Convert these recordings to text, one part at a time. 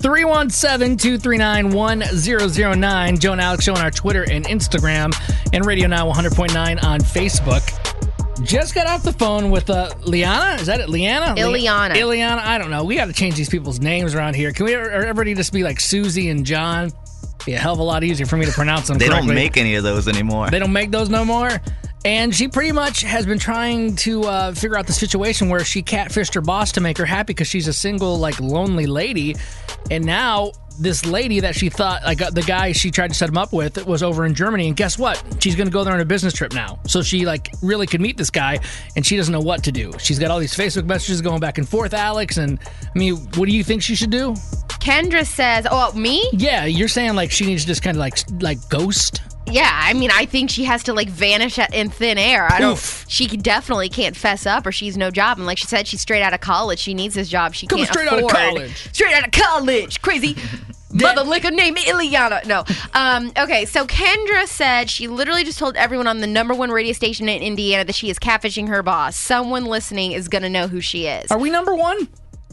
317-239-1009. Joe and Alex Show on our Twitter and Instagram, and Radio Now 100.9 on Facebook. Just got off the phone with Liana. Is that it? Liana? Ileana. Ileana. I don't know. We got to change these people's names around here. Can we everybody just be like Susie and John? Be a hell of a lot easier for me to pronounce them correctly. They don't make any of those anymore. They don't make those no more? And she pretty much has been trying to figure out the situation where she catfished her boss to make her happy because she's a single, like, lonely lady. And now this lady that she thought, like, the guy she tried to set him up with was over in Germany. And guess what? She's going to go there on a business trip now. So she, like, really could meet this guy, and she doesn't know what to do. She's got all these Facebook messages going back and forth, Alex. And, I mean, what do you think she should do? Kendra says, me? Yeah, you're saying, like, she needs to just kind of, like ghost? Yeah, I mean, I think she has to, like, vanish in thin air. She definitely can't fess up or she's no job. And like she said, she's straight out of college. She needs this job. She can't afford. Straight out of college. Straight out of college. Crazy. Mother liquor named Ileana. No. Okay, so Kendra said she literally just told everyone on the #1 radio station in Indiana that she is catfishing her boss. Someone listening is going to know who she is. Are we #1?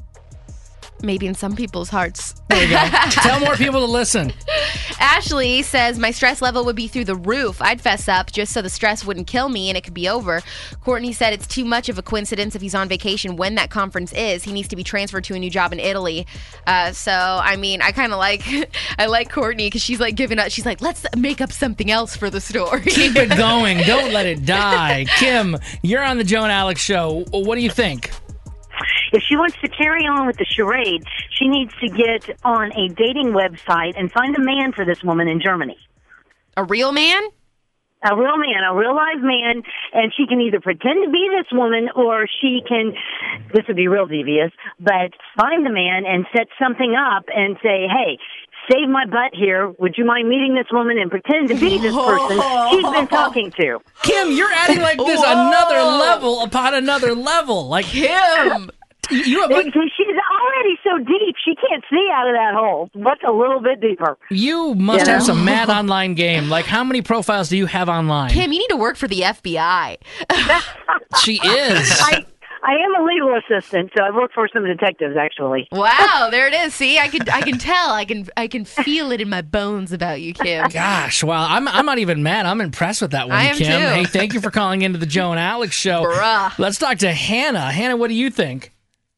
Maybe in some people's hearts. There you go. Tell more people to listen. Ashley says, my stress level would be through the roof. I'd fess up just so the stress wouldn't kill me and it could be over. Courtney said it's too much of a coincidence if he's on vacation when that conference is. He needs to be transferred to a new job in Italy. So, I mean, I kind of I like Courtney because she's like giving up. She's like, let's make up something else for the story. Keep it going. Don't let it die. Kim, you're on the Joe and Alex Show. What do you think? If she wants to carry on with the charade, she needs to get on a dating website and find a man for this woman in Germany. A real man? A real man, a real live man, and she can either pretend to be this woman or she can, this would be real devious, but find the man and set something up and say, hey, save my butt here. Would you mind meeting this woman and pretend to be this person she's been talking to? Kim, you're adding like this another level upon another level. Like, Kim! She's already so deep, she can't see out of that hole. What's a little bit deeper? You must have some mad online game. Like, how many profiles do you have online? Kim, you need to work for the FBI. She is. I am a legal assistant, so I've worked for some detectives, actually. Wow, there it is. See, I can tell. I can feel it in my bones about you, Kim. Gosh, wow. I'm not even mad. I'm impressed with that one, I am Kim. too. Hey, thank you for calling into the Joe and Alex Show. Bruh. Let's talk to Hannah. Hannah, what do you think?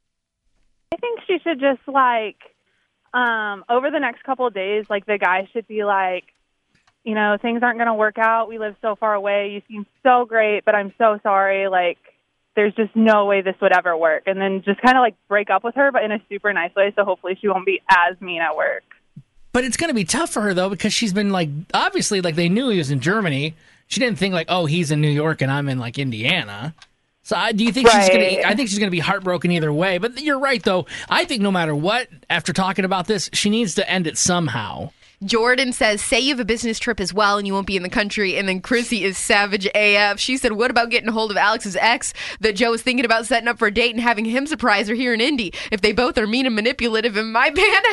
I think she should just, like, over the next couple of days, like, the guy should be like, you know, things aren't going to work out. We live so far away. You seem so great, but I'm so sorry. Like, there's just no way this would ever work. And then just kind of, like, break up with her, but in a super nice way, so hopefully she won't be as mean at work. But it's going to be tough for her, though, because she's been, like, obviously, like, they knew he was in Germany. She didn't think, like, oh, he's in New York and I'm in, like, Indiana. So do you think she's going to? I think she's going to be heartbroken either way. But you're right, though. I think no matter what, after talking about this, she needs to end it somehow. Jordan says, say you have a business trip as well and you won't be in the country. And then Chrissy is savage AF. She said, what about getting a hold of Alex's ex that Joe was thinking about setting up for a date and having him surprise her here in Indy? If they both are mean and manipulative, it might pan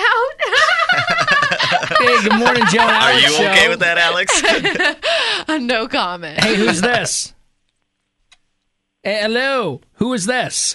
out. Hey, good morning, Joe and Alex. Are you okay with that, Alex? No comment. Hey, who's this? Hey, hello. Who is this?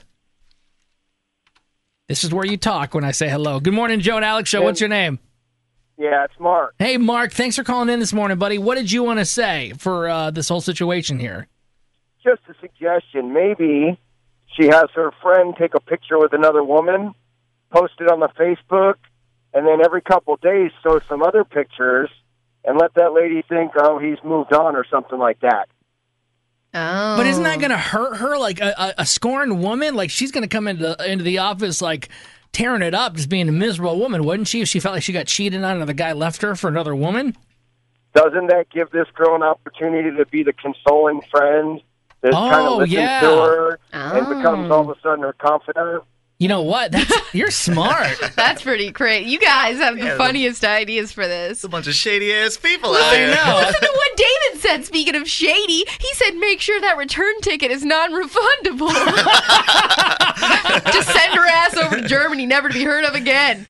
This is where you talk when I say hello. Good morning, Joe and Alex Show. What's your name? Yeah, it's Mark. Hey, Mark. Thanks for calling in this morning, buddy. What did you want to say for this whole situation here? Just a suggestion. Maybe she has her friend take a picture with another woman, post it on the Facebook, and then every couple of days show some other pictures and let that lady think, oh, he's moved on or something like that. Oh. But isn't that going to hurt her like a scorned woman? Like, she's going to come into the office like tearing it up, just being a miserable woman, wouldn't she, if she felt like she got cheated on and the guy left her for another woman? Doesn't that give this girl an opportunity to be the consoling friend that kind of listens to her and becomes all of a sudden her confidant? You know what? You're smart. That's pretty great. You guys have the funniest ideas for this. It's a bunch of shady-ass people out there. I know. Listen to what David said, speaking of shady. He said, make sure that return ticket is non-refundable. Just send her ass over to Germany, never to be heard of again.